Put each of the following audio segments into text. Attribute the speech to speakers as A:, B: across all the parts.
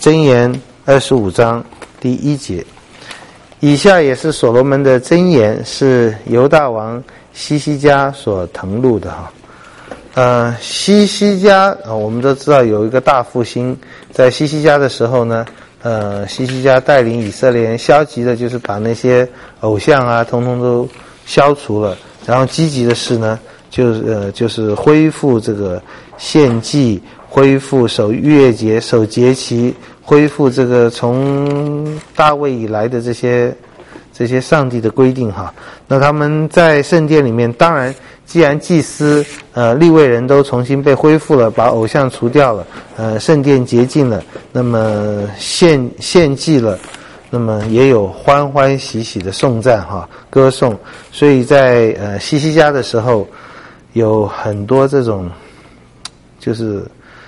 A: 箴言25章第1节。以下也是所罗门的箴言，是犹大王西西家所誊录的哈。西西家我们都知道有一个大复兴，在西西家的时候呢，西西家带领以色列人消极的就是把那些偶像啊通通都消除了，然后积极的是呢就是恢复这个献祭，恢复守月节、守节期，恢复这个从大卫以来的这些上帝的规定哈。那他们在圣殿里面，当然既然祭司利未人都重新被恢复了，把偶像除掉了，圣殿洁净了，那么献祭了，那么也有欢欢喜喜的颂赞哈，歌颂。所以在西西家的时候，有很多这种就是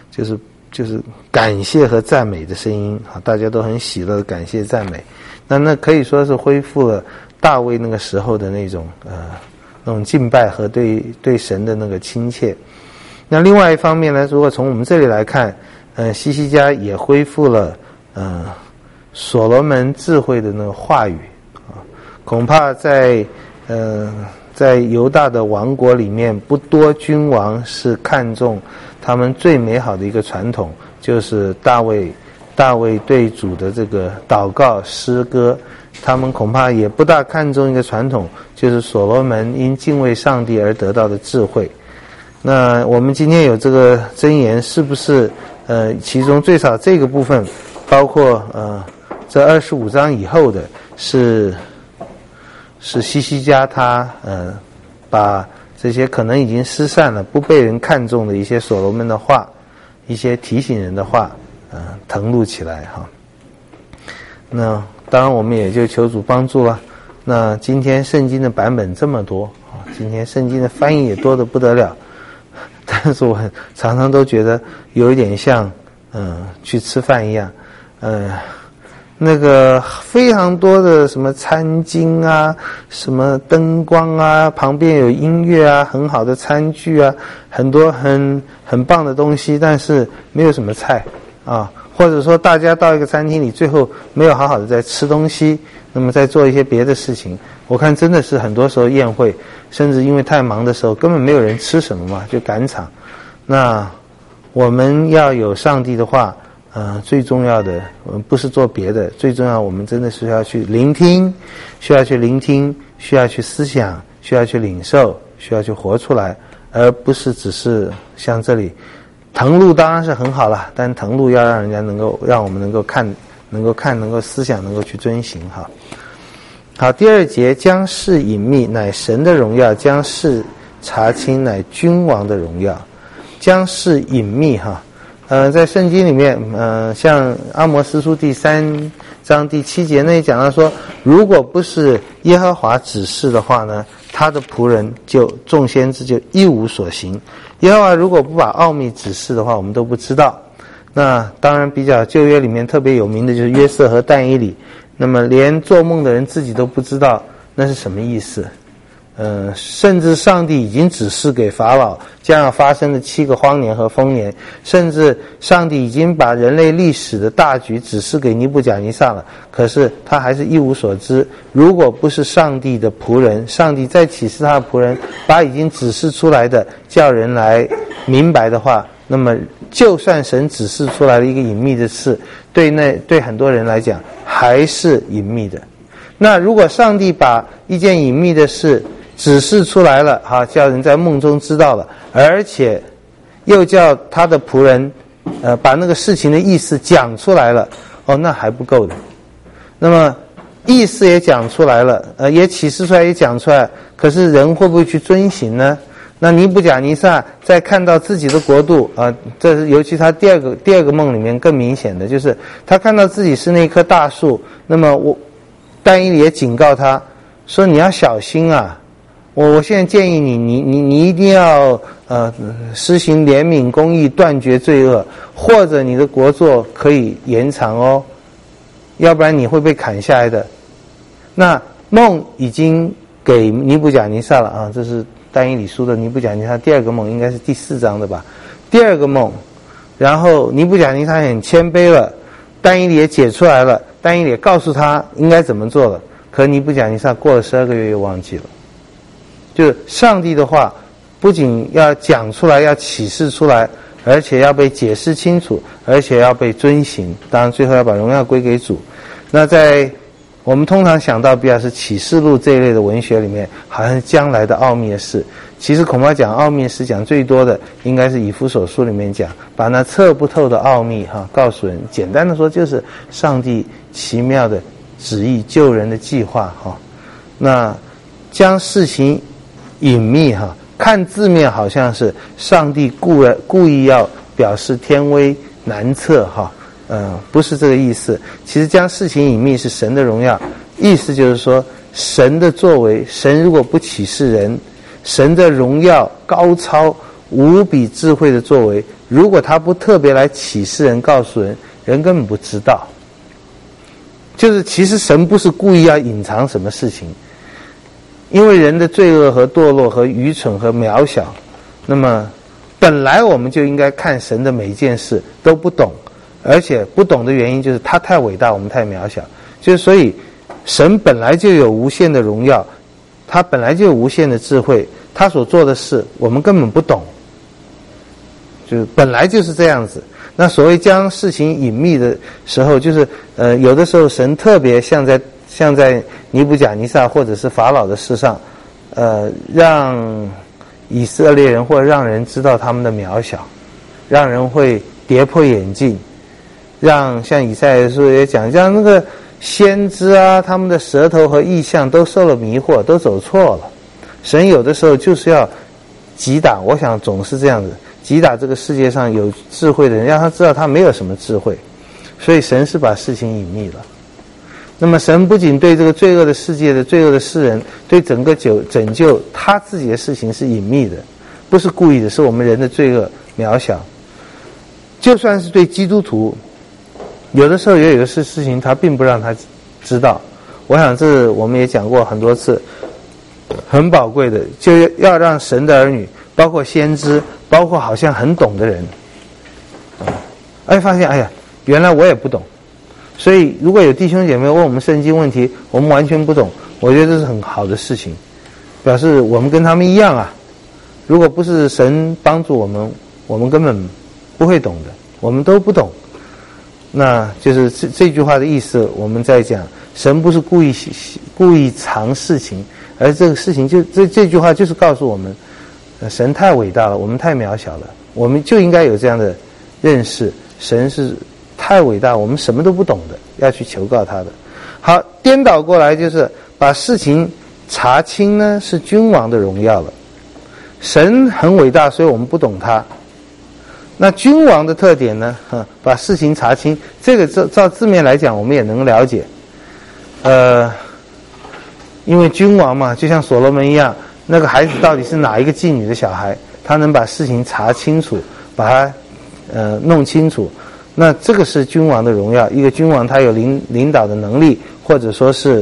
A: 感谢和赞美的声音啊，大家都很喜乐的感谢赞美。那可以说是恢复了大卫那个时候的那种敬拜和对神的那个亲切。那另外一方面呢，如果从我们这里来看，西西家也恢复了所罗门智慧的那个话语啊。恐怕在犹大的王国里面，不多君王是看重他们最美好的一个传统，就是大卫对主的这个祷告诗歌，他们恐怕也不大看重一个传统，就是所罗门因敬畏上帝而得到的智慧。那我们今天有这个箴言，是不是其中最少这个部分，包括这25章以后的是西西家他把这些可能已经失散了、不被人看重的一些所罗门的话，一些提醒人的话誊录起来哈。那当然我们也就求主帮助了。那今天圣经的版本这么多啊，今天圣经的翻译也多得不得了，但是我常常都觉得有一点像去吃饭一样，那个非常多的什么餐巾啊，什么灯光啊，旁边有音乐啊，很好的餐具啊，很多很棒的东西，但是没有什么菜啊，或者说大家到一个餐厅里，最后没有好好的在吃东西，那么在做一些别的事情。我看真的是很多时候宴会，甚至因为太忙的时候，根本没有人吃什么嘛，就赶场。那我们要有上帝的话，最重要的不是做别的，最重要我们真的是要去聆听，需要去思想，需要去领受，需要去活出来，而不是只是像这里誊录当然是很好了，但誊录要让我们能够看，能够思想，能够去遵行哈。好，第2节，将事隐秘乃神的荣耀，将事查清乃君王的荣耀。将事隐秘哈，在圣经里面，像阿摩司书第3章第7节那里讲到说，如果不是耶和华指示的话呢，他的仆人众先知就一无所行。耶和华如果不把奥秘指示的话，我们都不知道。那当然比较旧约里面特别有名的就是约瑟和但以理，那么连做梦的人自己都不知道那是什么意思。甚至上帝已经指示给法老将要发生的7个荒年和丰年，甚至上帝已经把人类历史的大局指示给尼布甲尼撒了，可是他还是一无所知。如果不是上帝的仆人，上帝再启示他的仆人，把已经指示出来的叫人来明白的话，那么就算神指示出来的一个隐秘的事，对很多人来讲还是隐秘的。那如果上帝把一件隐秘的事指示出来了哈，叫人在梦中知道了，而且又叫他的仆人把那个事情的意思讲出来了，那还不够的。那么意思也讲出来了，也启示出来，也讲出来，可是人会不会去遵行呢？那尼布甲尼撒在看到自己的国度这是尤其他第二个梦里面更明显的，就是他看到自己是那棵大树，那么但以理也警告他说，你要小心啊，我现在建议你一定要施行怜悯公义，断绝罪恶，或者你的国祚可以延长哦，要不然你会被砍下来的。那梦已经给尼布甲尼撒了这是但以理书的尼布甲尼撒第2个梦，应该是第4章的吧，第2个梦。然后尼布甲尼撒很谦卑了， 但以理也解出来了，但以理也告诉他应该怎么做了，可尼布甲尼撒过了12个月又忘记了。就是上帝的话不仅要讲出来，要启示出来，而且要被解释清楚，而且要被遵行，当然最后要把荣耀归给主。那在我们通常想到比较是启示录这一类的文学里面，好像是将来的奥秘的事，其实恐怕讲奥秘事讲最多的应该是以弗所书里面讲，把那测不透的奥秘告诉人，简单的说就是上帝奇妙的旨意，救人的计划那将事情隐秘看字面好像是上帝故意要表示天威难测不是这个意思。其实将事情隐秘是神的荣耀，意思就是说神的作为，神如果不启示人，神的荣耀高超无比智慧的作为，如果他不特别来启示人告诉人，人根本不知道。就是其实神不是故意要隐藏什么事情，因为人的罪恶和堕落和愚蠢和渺小，那么本来我们就应该看神的每一件事都不懂，而且不懂的原因就是他太伟大，我们太渺小。就是所以神本来就有无限的荣耀，他本来就有无限的智慧，他所做的事我们根本不懂，就是本来就是这样子。那所谓将事情隐秘的时候，就是有的时候神特别像在尼布甲尼撒或者是法老的事上，让以色列人或者让人知道他们的渺小，让人会跌破眼镜，让像以赛亚书也讲，像那个先知啊，他们的舌头和意象都受了迷惑，都走错了。神有的时候就是要击打，我想总是这样子，击打这个世界上有智慧的人，让他知道他没有什么智慧，所以神是把事情隐秘了。那么神不仅对这个罪恶的世界的罪恶的世人，对整个拯救他自己的事情是隐秘的，不是故意的，是我们人的罪恶渺小。就算是对基督徒，有的时候也有的事情他并不让他知道。我想这我们也讲过很多次，很宝贵的，就要让神的儿女，包括先知，包括好像很懂的人，发现原来我也不懂。所以如果有弟兄姐妹问我们圣经问题，我们完全不懂，我觉得这是很好的事情，表示我们跟他们一样啊。如果不是神帮助我们，我们根本不会懂的，我们都不懂。那就是这句话的意思，我们在讲神不是故意藏事情，而这个事情就这句话就是告诉我们，神太伟大了，我们太渺小了，我们就应该有这样的认识，神是太伟大，我们什么都不懂的，要去求告他的。好，颠倒过来就是把事情查清呢，是君王的荣耀了。神很伟大，所以我们不懂他。那君王的特点呢？把事情查清，这个照字面来讲，我们也能了解。因为君王嘛，就像所罗门一样，那个孩子到底是哪一个妓女的小孩，他能把事情查清楚，把它弄清楚。那这个是君王的荣耀，一个君王他有领导的能力，或者说是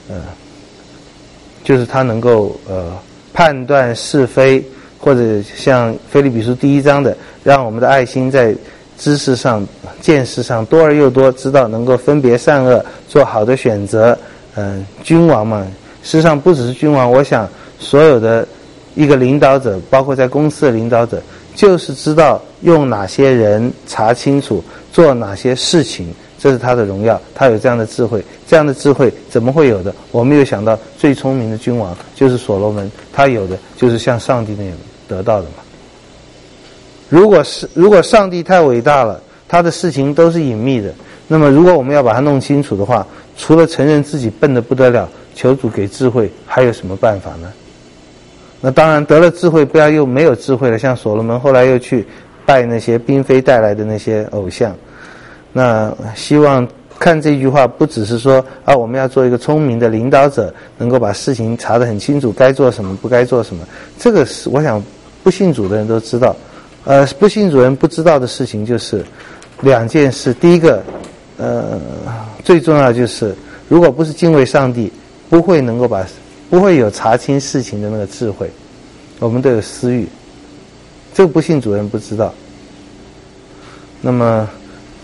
A: 就是他能够判断是非，或者像腓立比书1章的，让我们的爱心在知识上见识上多而又多，知道能够分别善恶，做好的选择。君王嘛，事实上不只是君王，我想所有的一个领导者，包括在公司的领导者，就是知道用哪些人查清楚，做哪些事情，这是他的荣耀，他有这样的智慧。这样的智慧怎么会有的？我们又想到最聪明的君王就是所罗门，他有的就是像上帝那样得到的嘛。如果上帝太伟大了，他的事情都是隐秘的，那么如果我们要把它弄清楚的话，除了承认自己笨得不得了，求主给智慧，还有什么办法呢？那当然得了智慧，不要又没有智慧了，像所罗门后来又去拜那些嫔妃带来的那些偶像。那希望看这句话不只是说我们要做一个聪明的领导者，能够把事情查得很清楚，该做什么不该做什么，这个是我想不信主的人都知道。不信主人不知道的事情就是两件事。第一个最重要就是如果不是敬畏上帝，不会有查清事情的那个智慧，我们都有私欲，这个不信主人不知道。那么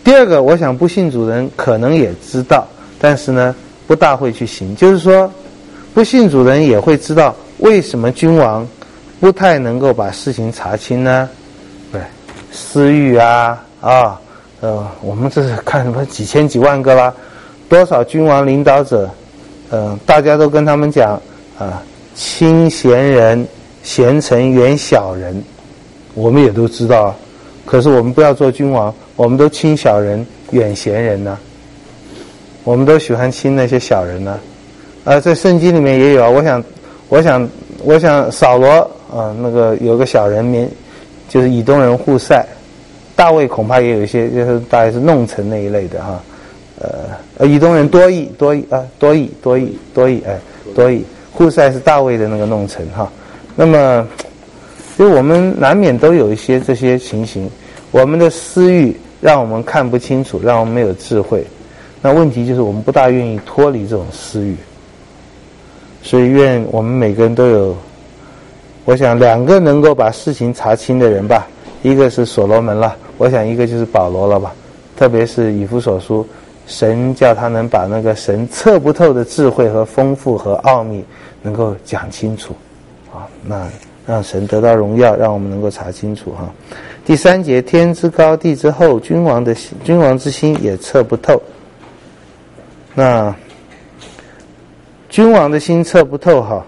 A: 第二个，我想不信主人可能也知道，但是呢不大会去行，就是说不信主人也会知道为什么君王不太能够把事情查清呢？对，私欲我们这是看什么几千几万个啦，多少君王领导者，大家都跟他们讲亲贤人，贤臣远小人，我们也都知道啊。可是我们不要做君王，我们都亲小人远贤人呢，我们都喜欢亲那些小人呢。在圣经里面也有啊。我想扫罗那个有个小人就是以东人户塞，大卫恐怕也有一些，就是大概是弄臣那一类的哈。以东人多益，户塞是大卫的那个弄臣哈。那么所以我们难免都有一些这些情形，我们的私欲让我们看不清楚，让我们没有智慧。那问题就是我们不大愿意脱离这种私欲，所以愿我们每个人都有，我想2个能够把事情查清的人吧，一个是所罗门了，我想一个就是保罗了吧。特别是以弗所书，神叫他能把那个神测不透的智慧和丰富和奥秘能够讲清楚那让神得到荣耀，让我们能够查清楚哈。第3节，天之高地之厚，君王之心也测不透。那君王的心测不透哈，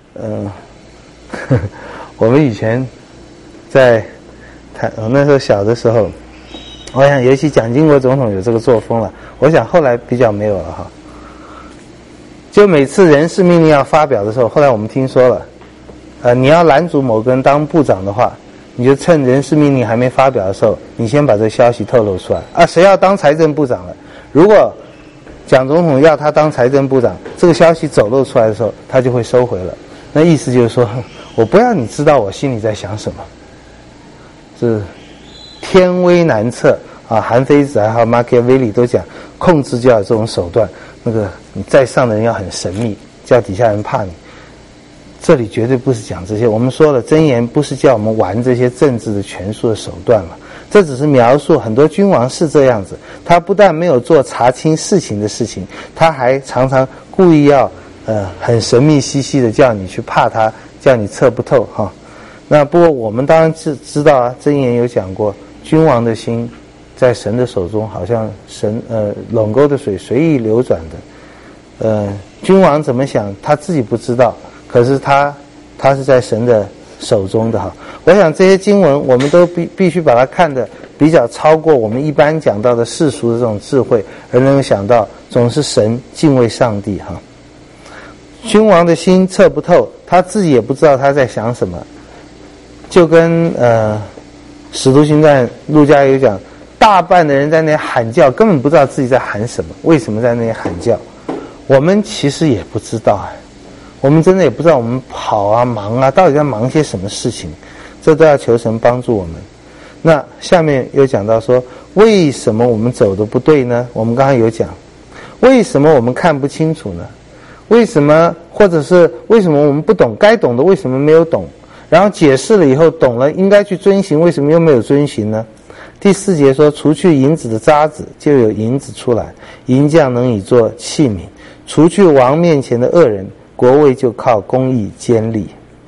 A: 我们以前在那时候小的时候，我想尤其蒋经国总统有这个作风了，我想后来比较没有了哈。就每次人事命令要发表的时候，后来我们听说了，你要拦阻某个人当部长的话，你就趁人事命令还没发表的时候，你先把这个消息透露出来谁要当财政部长了，如果蒋总统要他当财政部长，这个消息走漏出来的时候，他就会收回了。那意思就是说，我不要你知道我心里在想什么，是天威难测韩非子还有马基维利都讲，控制就要有这种手段，那个你在上的人要很神秘，叫底下人怕你。这里绝对不是讲这些，我们说了，箴言不是叫我们玩这些政治的权术的手段嘛，这只是描述很多君王是这样子，他不但没有做查清事情的事情，他还常常故意要很神秘兮兮的叫你去怕他，叫你测不透哈。那不过我们当然知道箴言有讲过，君王的心在神的手中，好像垄沟的水随意流转的。君王怎么想他自己不知道，可是他是在神的手中的哈。我想这些经文我们都必须把它看得比较超过我们一般讲到的世俗的这种智慧，而能够想到总是神敬畏上帝哈。君王的心测不透，他自己也不知道他在想什么，就跟使徒行传路加有讲，大半的人在那里喊叫，根本不知道自己在喊什么，为什么在那里喊叫。我们其实也不知道我们真的也不知道我们跑忙到底在忙些什么事情，这都要求神帮助我们。那下面又讲到说，为什么我们走的不对呢？我们刚才有讲，为什么我们看不清楚呢？为什么，或者是为什么我们不懂，该懂的为什么没有懂？然后解释了以后懂了，应该去遵行，为什么又没有遵行呢？第4节说，除去银子的渣子，就有银子出来，银匠能以做器皿。除去王面前的恶人，国位就靠公义坚立。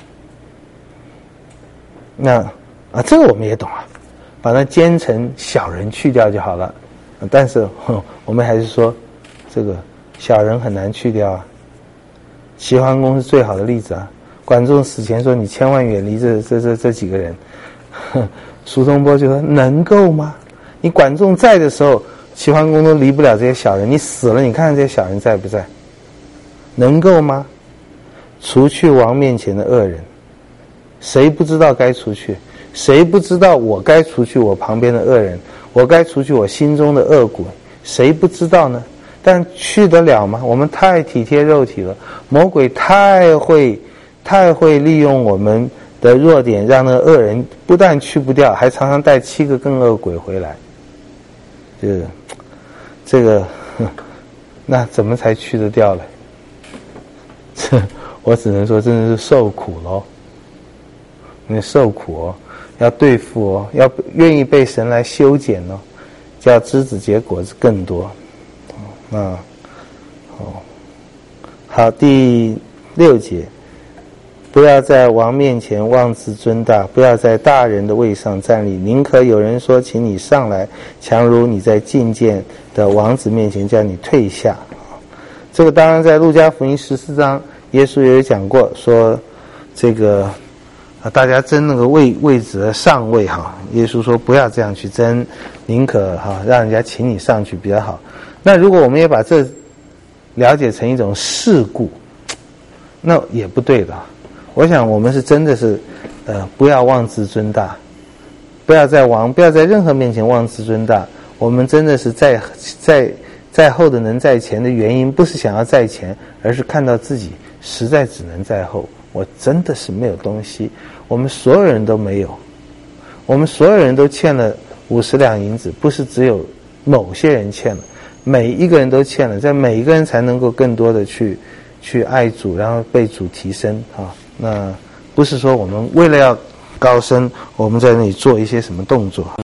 A: 那这个我们也懂把那奸臣小人去掉就好了。但是我们还是说，这个小人很难去掉齐桓公是最好的例子管仲死前说，你千万远离这几个人。苏东坡就说，能够吗？你管仲在的时候，齐桓公都离不了这些小人，你死了，你看看这些小人在不在？能够吗？除去王面前的恶人，谁不知道该除去？谁不知道我该除去我旁边的恶人，我该除去我心中的恶鬼？谁不知道呢？但去得了吗？我们太体贴肉体了，魔鬼太会利用我们的弱点，让那个恶人不但去不掉，还常常带7个更恶鬼回来。这个那怎么才去得掉了？我只能说真的是受苦咯。你受苦要对付要愿意被神来修剪叫枝子结果子更多。好，第6节，不要在王面前妄自尊大，不要在大人的位上站立，宁可有人说请你上来，强如你在觐见的王子面前叫你退下。这个当然在路加福音14章耶稣也有讲过，说这个大家争那个位置的上位耶稣说不要这样去争，宁可让人家请你上去比较好。那如果我们也把这了解成一种事故，那也不对的。我想我们是真的是不要妄自尊大，不要在任何面前妄自尊大。我们真的是在后的能在前的原因，不是想要在前，而是看到自己实在只能在后，我真的是没有东西。我们所有人都没有，我们所有人都欠了50两银子，不是只有某些人欠了，每一个人都欠了，在每一个人才能够更多的去爱主，然后被主提升那不是说我们为了要高升，我们在那里做一些什么动作。